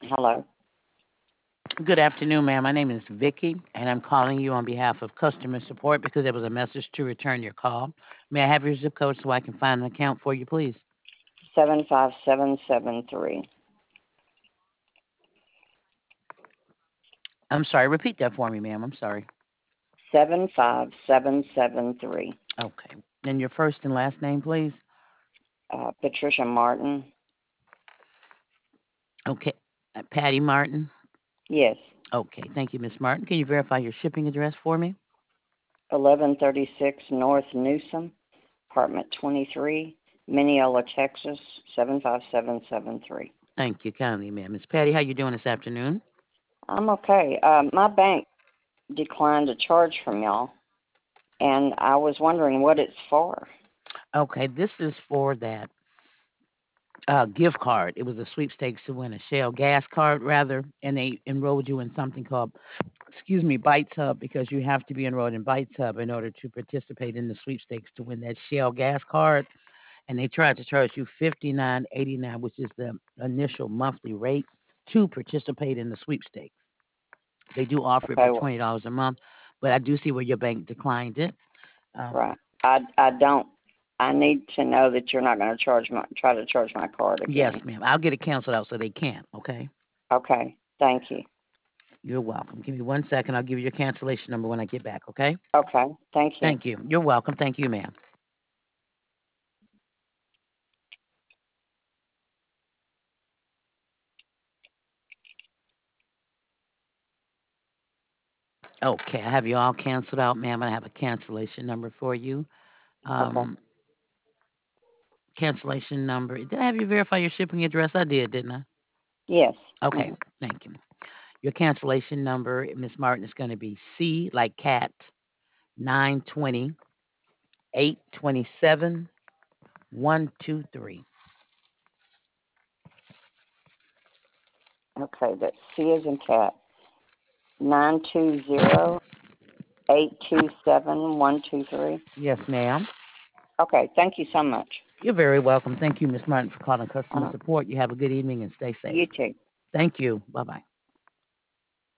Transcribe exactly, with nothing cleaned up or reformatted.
Hello. Good afternoon, ma'am. My name is Vicky, and I'm calling you on behalf of customer support because there was a message to return your call. May I have your zip code so I can find an account for you, please? seven five seven seven three. I'm sorry. Repeat that for me, ma'am. I'm sorry. seven five seven seven three. Okay. And your first and last name, please? Uh, Patricia Martin. Okay. Uh, Patty Martin. Yes. Okay. Thank you, Miss Martin. Can you verify your shipping address for me? eleven thirty-six North Newsom, apartment twenty-three, Mineola, Texas, seven five seven seven three. Thank you kindly, ma'am. Miss Patty, how you doing this afternoon? I'm okay. Uh, my bank declined a charge from y'all, and I was wondering what it's for. Okay. This is for that uh, gift card. It was a sweepstakes to win a Shell gas card, rather, and they enrolled you in something called, excuse me, Bites Hub, because you have to be enrolled in Bites Hub in order to participate in the sweepstakes to win that Shell gas card. And they tried to charge you fifty nine eighty nine, which is the initial monthly rate to participate in the sweepstakes. They do offer it Okay, for well, twenty dollars a month, but I do see where your bank declined it. Um, right. I, I don't. I need to know that you're not going to charge my try to charge my card yes, again. ma'am. I'll get it canceled out so they can't. Okay. Okay. Thank you. You're welcome. Give me one second. I'll give you your cancellation number when I get back. Okay. Okay. Thank you. Thank you. You're welcome. Thank you, ma'am. Okay, I have you all canceled out, ma'am. I have a cancellation number for you. Okay. Um, cancellation number. Did I have you verify your shipping address? I did, didn't I? Yes. Okay, Hmm. thank you. Your cancellation number, Miss Martin, is going to be C like cat nine twenty eight twenty seven one two three. Okay. That's C as in cat. Nine two zero eight two seven one two three. Yes, ma'am. Okay. Thank you so much. You're very welcome. Thank you, Miss Martin, for calling customer Uh, support. You have a good evening and stay safe. you too. Thank you. Bye bye.